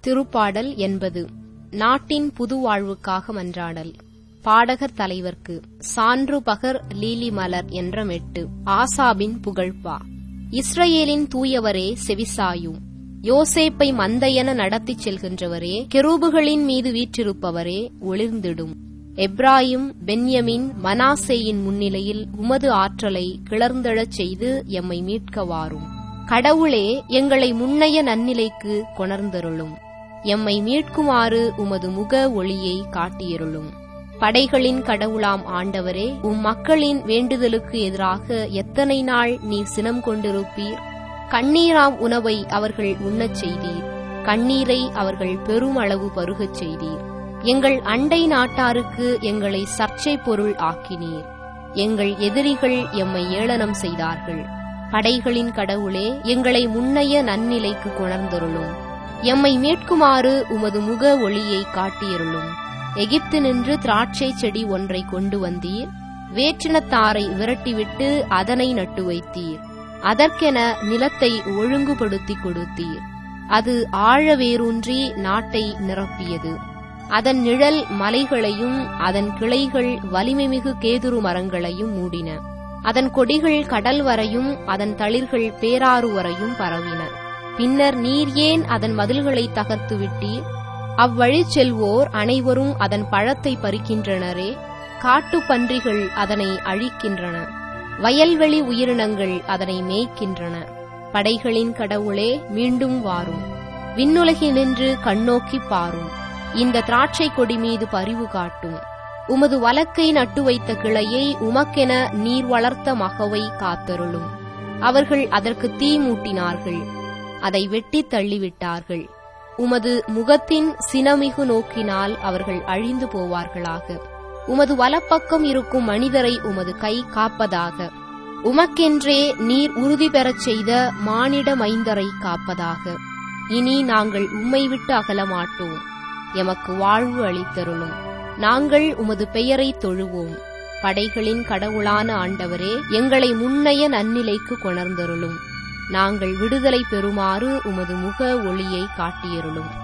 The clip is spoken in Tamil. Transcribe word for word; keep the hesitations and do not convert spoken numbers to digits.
திருப்பாடல் எண்பது. நாட்டின் புது வாழ்வுக்காக மன்றாடல். பாடகர் தலைவர்க்கு சான்று பகர் லீலி மலர் என்ற மெட்டு. ஆசாபின் புகழ்பா. இஸ்ரவேலின் தூயவரே செவிசாயும். யோசேப்பை மந்தையென நடத்திச் செல்கின்றவரே, கெரூபுகளின் மீது வீற்றிருப்பவரே, ஒளிர்ந்திடும். எப்ராயிம், பென்யமின், மனாசேயின் முன்னிலையில் உமது ஆற்றலை கிளர்ந்தெழச் செய்து எம்மை மீட்க வாரும். கடவுளே, எங்களை முன்னைய நன்னிலைக்கு கொணர்ந்தருளும். எம்மை மீட்குமாறு உமது முக ஒளியை காட்டியருளும். படைகளின் கடவுளாம் ஆண்டவரே, உம் மக்களின் வேண்டுதலுக்கு எதிராக எத்தனை நாள் நீர் சினம் கொண்டிருப்பீர்? கண்ணீராம் உணவை அவர்கள் உண்ணச் செய்தீர். கண்ணீரை அவர்கள் பெருமளவு பருகச் செய்தீர். எங்கள் அண்டை நாட்டாருக்கு எங்களை சர்ச்சை பொருள் ஆக்கினீர். எங்கள் எதிரிகள் எம்மை ஏளனம் செய்தார்கள். படைகளின் கடவுளே, எங்களை முன்னைய நன்னிலைக்கு கொணர்ந்தருளும். எம்மை மீட்குமாறு உமது முக ஒளியை காட்டியருளும். எகிப்து நின்று திராட்சை செடி ஒன்றை கொண்டு வந்தீர். வேற்றினத்தாரை விரட்டிவிட்டு அதனை நட்டு வைத்தீர். அதற்கென நிலத்தை ஒழுங்குபடுத்தி கொடுத்தீர். அது ஆழ வேரூன்றி நாட்டை நிரப்பியது. அதன் நிழல் மலைகளையும் அதன் கிளைகள் வலிமைமிகு கேதுரு மரங்களையும் மூடின. அதன் கொடிகள் கடல் வரையும் அதன் தளிர்கள் பேராறு வரையும் பரவின. பின்னர் நீர் ஏன் அதன் மதில்களை தகர்த்து விட்டீர்? அவ்வழி செல்வோர் அனைவரும் அதன் பழத்தை பறிக்கின்றனரே. காட்டுப் பன்றிகள் அதனை அழிக்கின்றன. வயல்வெளி உயிரினங்கள் அதனை மேய்க்கின்றன. படைகளின் கடவுளே, மீண்டும் வாரும். விண்ணுலகினின்று கண்ணோக்கி பாரும். இந்த திராட்சை கொடி மீது பரிவு காட்டும். உமது வலக்கை நட்டு வைத்த கிளையை உமக்கென நீர் வளர்த்த மகவை காத்தருளும். அவர்கள் அதற்கு தீ மூட்டினார்கள். அதை வெட்டித் தள்ளிவிட்டார்கள். உமது முகத்தின் சினமிகு நோக்கினால் அவர்கள் அழிந்து போவார்களாக. உமது வலப்பக்கம் இருக்கும் மனிதரை உமது கை காப்பதாக. உமக்கென்றே நீர் உறுதி பெறச் செய்த மானிட மைந்தரை காப்பதாக. இனி நாங்கள் உம்மை விட்டு அகலமாட்டோம். எமக்கு வாழ்வு அளித்தருளும். நாங்கள் உமது பெயரை தொழுவோம். படைகளின் கடவுளான ஆண்டவரே, எங்களை முன்னைய நன்னிலைக்கு கொணர்ந்தருளும். நாங்கள் விடுதலை பெறுமாறு உமது முக ஒளியை காட்டியருளும்.